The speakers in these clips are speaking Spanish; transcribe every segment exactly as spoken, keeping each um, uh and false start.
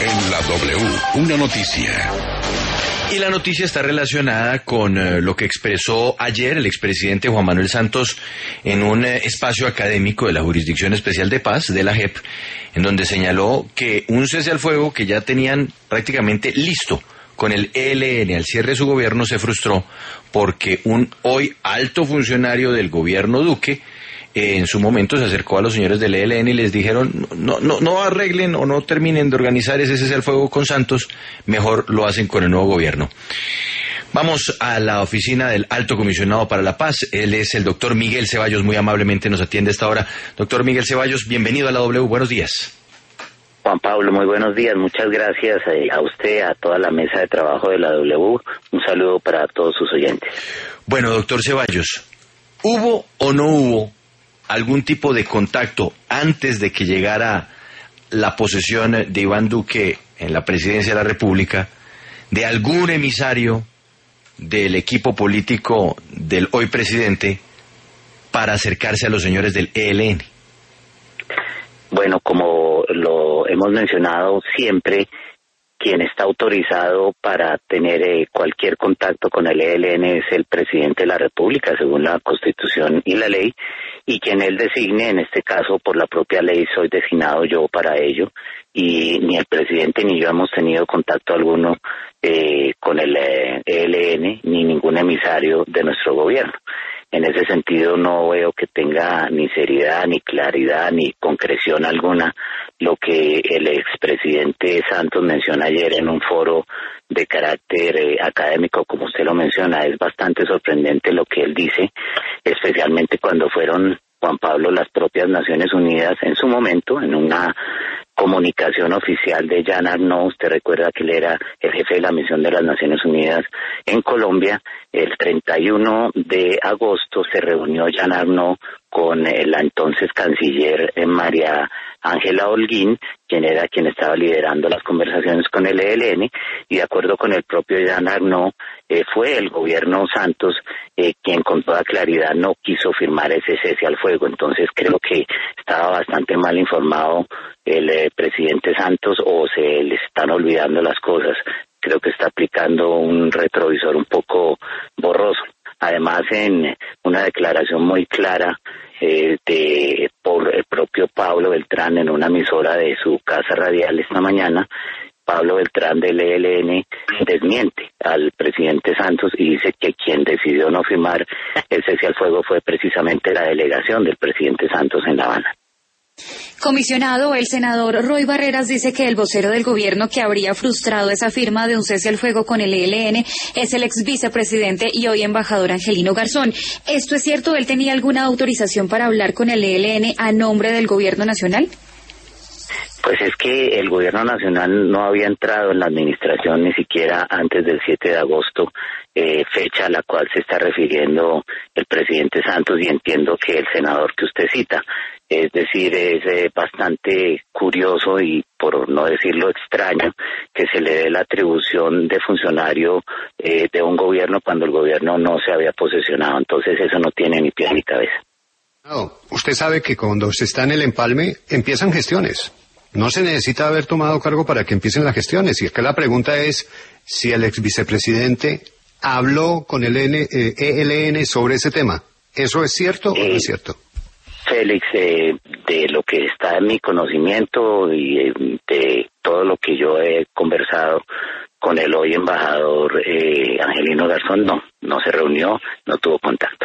En la W, una noticia. Y la noticia está relacionada con eh, lo que expresó ayer el expresidente Juan Manuel Santos en un eh, espacio académico de la Jurisdicción Especial de Paz, de la J E P, en donde señaló que un cese al fuego que ya tenían prácticamente listo con el E L N al cierre de su gobierno se frustró porque un hoy alto funcionario del gobierno Duque Eh, en su momento se acercó a los señores del E L N y les dijeron no, no, no arreglen o no terminen de organizar ese cese al fuego con Santos, mejor lo hacen con el nuevo gobierno. Vamos a la oficina del Alto Comisionado para la Paz. Él es el doctor Miguel Ceballos, muy amablemente nos atiende a esta hora. Doctor Miguel Ceballos, bienvenido a la W, buenos días. Juan Pablo, muy buenos días, muchas gracias a usted, a toda la mesa de trabajo de la W, un saludo para todos sus oyentes. Bueno, doctor Ceballos, ¿hubo o no hubo algún tipo de contacto antes de que llegara la posesión de Iván Duque en la presidencia de la República de algún emisario del equipo político del hoy presidente para acercarse a los señores del E L N? Bueno, como lo hemos mencionado siempre, quien está autorizado para tener eh, cualquier contacto con el E L N es el presidente de la República, según la Constitución y la ley, y quien él designe, en este caso por la propia ley soy designado yo para ello, y ni el presidente ni yo hemos tenido contacto alguno eh, con el eh, E L N ni ningún emisario de nuestro gobierno. En ese sentido no veo que tenga ni seriedad, ni claridad, ni concreción alguna lo que el expresidente Santos menciona ayer en un foro de carácter eh, académico, como usted lo menciona. Es bastante sorprendente lo que él dice, especialmente cuando fueron, Juan Pablo, las propias Naciones Unidas en su momento, en una comunicación oficial de Jean Arnaud. Usted recuerda que él era el jefe de la misión de las Naciones Unidas en Colombia. El treinta y uno de agosto se reunió Jean Arnaud con eh, la entonces canciller eh, María Ángela Holguín, quien era quien estaba liderando las conversaciones con el E L N, y de acuerdo con el propio Jean Arnaud, eh, fue el gobierno Santos eh, quien con toda claridad no quiso firmar ese cese al fuego. Entonces creo que estaba bastante mal informado el eh, presidente Santos, o se le están olvidando las cosas. Creo que está aplicando un retrovisor un poco borroso. Además, en una declaración muy clara eh, de por el propio Pablo Beltrán en una emisora de su casa radial esta mañana, Pablo Beltrán del E L N desmiente al presidente Santos y dice que quien decidió no firmar el cese al fuego fue precisamente la delegación del presidente Santos en La Habana. Comisionado, el senador Roy Barreras dice que el vocero del gobierno que habría frustrado esa firma de un cese al fuego con el E L N es el ex vicepresidente y hoy embajador Angelino Garzón. ¿Esto es cierto? ¿Él tenía alguna autorización para hablar con el E L N a nombre del gobierno nacional? Pues es que el gobierno nacional no había entrado en la administración ni siquiera antes del siete de agosto, eh, fecha a la cual se está refiriendo el presidente Santos, y entiendo que el senador que usted cita. Es decir, es eh, bastante curioso y, por no decirlo, extraño que se le dé la atribución de funcionario eh, de un gobierno cuando el gobierno no se había posesionado. Entonces eso no tiene ni pie ni cabeza. No, usted sabe que cuando se está en el empalme empiezan gestiones. No se necesita haber tomado cargo para que empiecen las gestiones. Y acá la pregunta es si el ex vicepresidente habló con el E L N sobre ese tema. ¿Eso es cierto eh, o no es cierto? Félix, eh, de lo que está en mi conocimiento y eh, de todo lo que yo he conversado con el hoy embajador eh, Angelino Garzón, no, no se reunió, no tuvo contacto.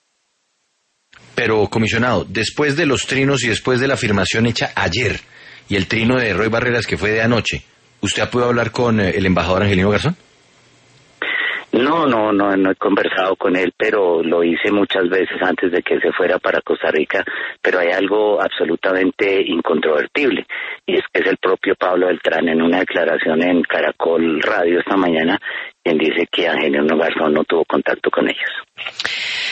Pero, comisionado, después de los trinos y después de la afirmación hecha ayer y el trino de Roy Barreras que fue de anoche, ¿usted ha podido hablar con el embajador Angelino Garzón? No, no, no, no he conversado con él, pero lo hice muchas veces antes de que se fuera para Costa Rica, pero hay algo absolutamente incontrovertible, y es que es el propio Pablo Beltrán en una declaración en Caracol Radio esta mañana, quien dice que Angelino Garzón no tuvo contacto con ellos.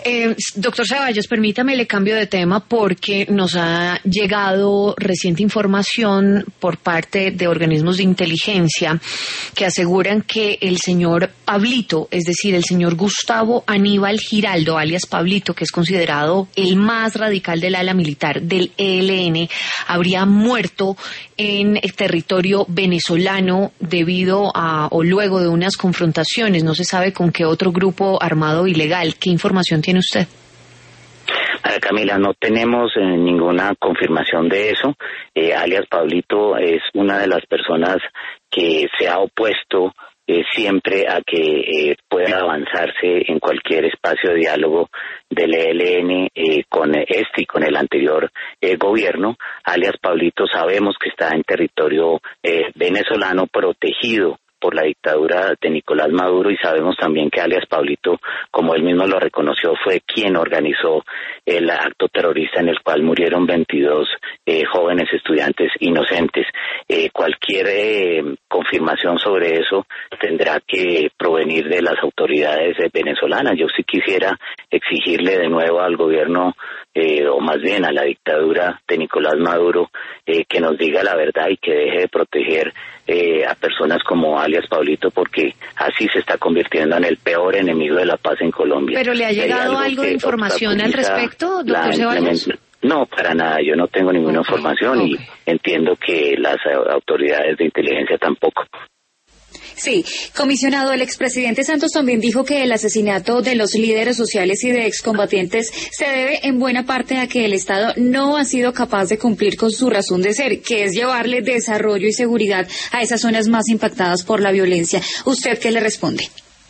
Eh, doctor Ceballos, permítame, le cambio de tema porque nos ha llegado reciente información por parte de organismos de inteligencia que aseguran que el señor Pablito, es decir, el señor Gustavo Aníbal Giraldo, alias Pablito, que es considerado el más radical del ala militar del E L N, habría muerto en el territorio venezolano debido a o luego de unas confrontaciones. No se sabe con qué otro grupo armado ilegal. ¿Qué información tiene usted? María Camila, no tenemos eh, ninguna confirmación de eso. Eh, alias Pablito es una de las personas que se ha opuesto eh, siempre a que eh, pueda avanzarse en cualquier espacio de diálogo del E L N eh, con este y con el anterior eh, gobierno. Alias Pablito sabemos que está en territorio eh, venezolano protegido por la dictadura de Nicolás Maduro, y sabemos también que alias Pablito, como él mismo lo reconoció, fue quien organizó el acto terrorista en el cual murieron veintidós eh, jóvenes estudiantes inocentes. Eh, cualquier eh, confirmación sobre eso tendrá que provenir de las autoridades eh, venezolanas. Yo sí quisiera exigirle de nuevo al gobierno, eh, o más bien a la dictadura de Nicolás Maduro, eh, que nos diga la verdad y que deje de proteger eh, a personas como alias Pablito, porque así se está convirtiendo en el peor enemigo de la paz en Colombia. ¿Pero le ha llegado algo, algo de información al respecto, doctor Ceballos? No, para nada, yo no tengo ninguna okay, información okay. Y entiendo que las autoridades de inteligencia tampoco. Sí, comisionado, el expresidente Santos también dijo que el asesinato de los líderes sociales y de excombatientes se debe en buena parte a que el Estado no ha sido capaz de cumplir con su razón de ser, que es llevarle desarrollo y seguridad a esas zonas más impactadas por la violencia. ¿Usted qué le responde?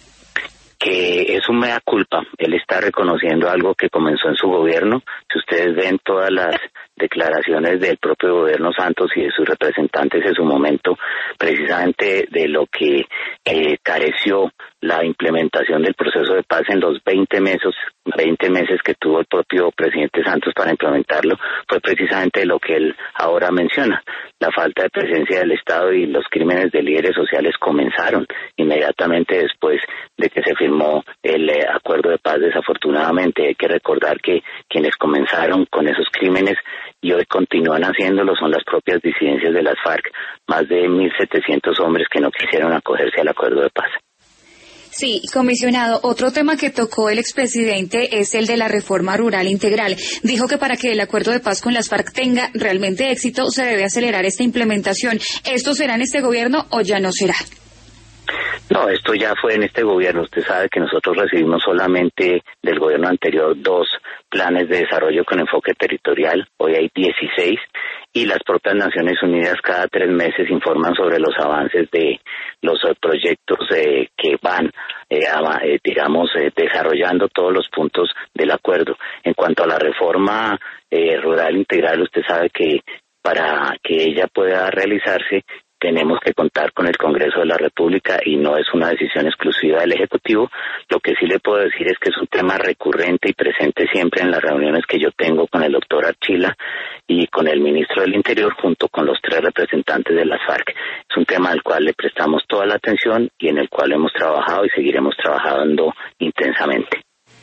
Que es un mea culpa. Él está reconociendo algo que comenzó en su gobierno. Si ustedes ven todas las declaraciones del propio gobierno Santos y de sus representantes en su momento, precisamente de lo que eh, careció la implementación del proceso de paz en los veinte meses, veinte meses que tuvo el propio presidente Santos para implementarlo, fue precisamente lo que él ahora menciona. La falta de presencia del Estado y los crímenes de líderes sociales comenzaron inmediatamente después de que se firmó el eh, acuerdo de paz. Desafortunadamente hay que recordar que quienes comenzaron con esos crímenes y hoy continúan haciéndolo son las propias disidencias de las FARC, más de mil setecientos hombres que no quisieron acogerse al acuerdo de paz. Sí, comisionado, otro tema que tocó el expresidente es el de la reforma rural integral. Dijo que para que el acuerdo de paz con las FARC tenga realmente éxito se debe acelerar esta implementación. ¿Esto será en este gobierno o ya no será? No, esto ya fue en este gobierno. Usted sabe que nosotros recibimos solamente del gobierno anterior dos planes de desarrollo con enfoque territorial. Hoy hay dieciséis y las propias Naciones Unidas cada tres meses informan sobre los avances de los proyectos eh, que van, eh, a, eh, digamos, eh, desarrollando todos los puntos del acuerdo. En cuanto a la reforma eh, rural integral, usted sabe que para que ella pueda realizarse tenemos que contar con el Congreso de la República y no es una decisión exclusiva del Ejecutivo. Lo que sí le puedo decir es que es un tema recurrente y presente siempre en las reuniones que yo tengo con el doctor Archila y con el ministro del Interior junto con los tres representantes de las FARC. Es un tema al cual le prestamos toda la atención y en el cual hemos trabajado y seguiremos trabajando intensamente.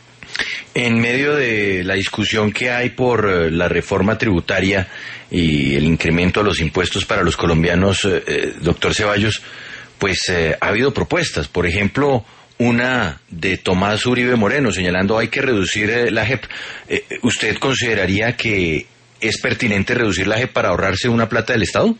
En medio de la discusión que hay por la reforma tributaria y el incremento a los impuestos para los colombianos, eh, doctor Ceballos, pues eh, ha habido propuestas. Por ejemplo, una de Tomás Uribe Moreno señalando hay que reducir eh, la J E P. Eh, ¿Usted consideraría que es pertinente reducir la J E P para ahorrarse una plata del Estado?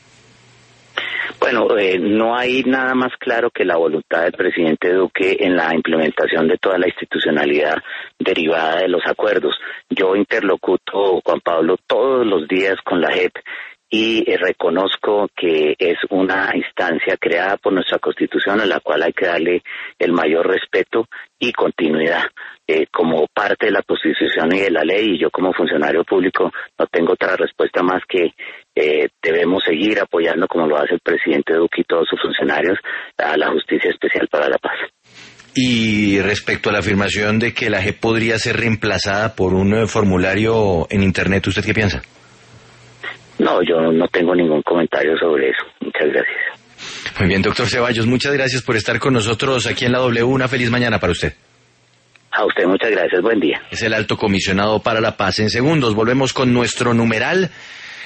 Bueno, eh, no hay nada más claro que la voluntad del presidente Duque en la implementación de toda la institucionalidad derivada de los acuerdos. Yo interlocuto, Juan Pablo, todos los días con la J E P y eh, reconozco que es una instancia creada por nuestra Constitución a la cual hay que darle el mayor respeto y continuidad. Eh, como parte de la Constitución y de la ley, y yo como funcionario público no tengo otra respuesta más que eh, debemos seguir apoyando, como lo hace el presidente Duque y todos sus funcionarios, a la Justicia Especial para la Paz. Y respecto a la afirmación de que la J E P podría ser reemplazada por un eh, formulario en Internet, ¿usted qué piensa? No, yo no tengo ningún comentario sobre eso. Muchas gracias. Muy bien, doctor Ceballos, muchas gracias por estar con nosotros aquí en la W. Una feliz mañana para usted. A usted muchas gracias, buen día. Es el alto comisionado para la paz. En segundos volvemos con nuestro numeral